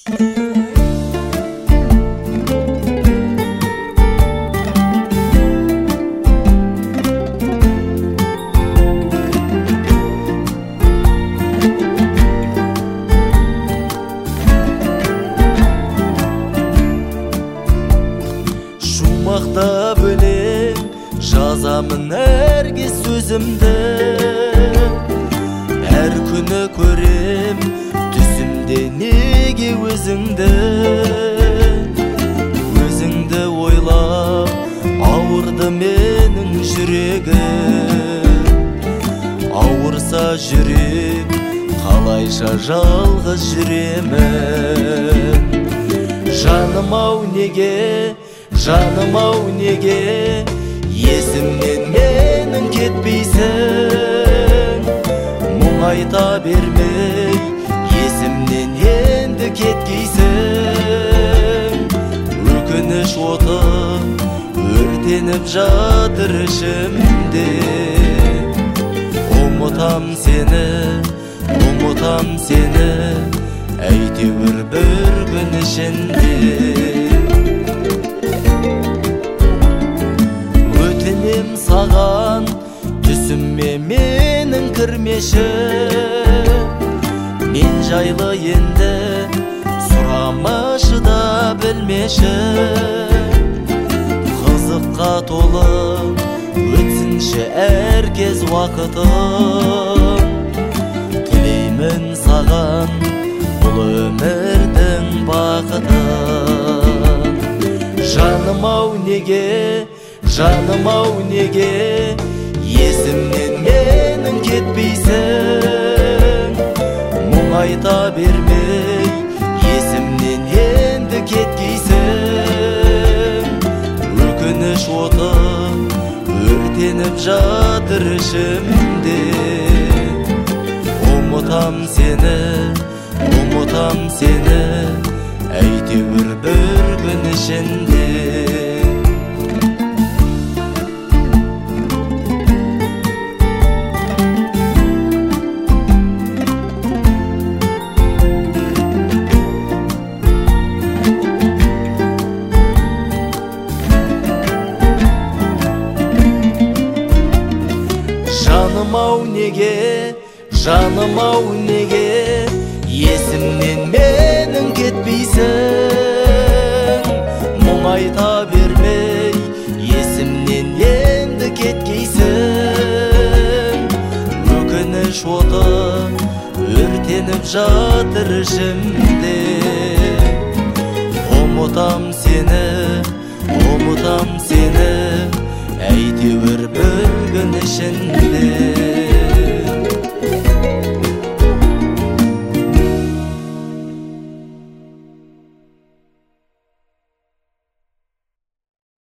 Шумақта бөлек жазамын әрге сөзімді, әр күні көрем түсімде неге өзіңді. Өзіңді ойлап ауырды менің жүрегім, ауырса жүрек қалайша жалғыз жүремін. Жаным-ау неге, жаным-ау неге, есімнен менің кетпейсің. Мұң айта бермей, есімнен енді кеткейсің. Өкініш оты өртеніп жатыр ішімде. Ұмытам сені, ұмытам сені, әйтеуір бір күн ішінде. Өтінем саған түсіме менің кірмеші, мен жайлы енді сұрамашы да білмеші. Қызыққа толы өтсінші әркез уақытым, тілеймін саған бұл өмірдің бақытын. Жаным-ау неге, жаным-ау неге, есімнен менің кетпейсің. Мұң айта бермей, есімнен енді кеткейсің. Өкініш оты өртеніп жатыр ішімде. Ұмытам сені, ұмытам сені, әйтеуір бір күн ішінде. Жаным-ау неге, жаным-ау неге, есімнен менің кетпейсің. Мұң айта бермей, есімнен енді кеткейсің. Өкініш оты өртеніп жатыр ішімде. Ұмытам сені, ұмытам сені, әйтеуір бір күн ішінде.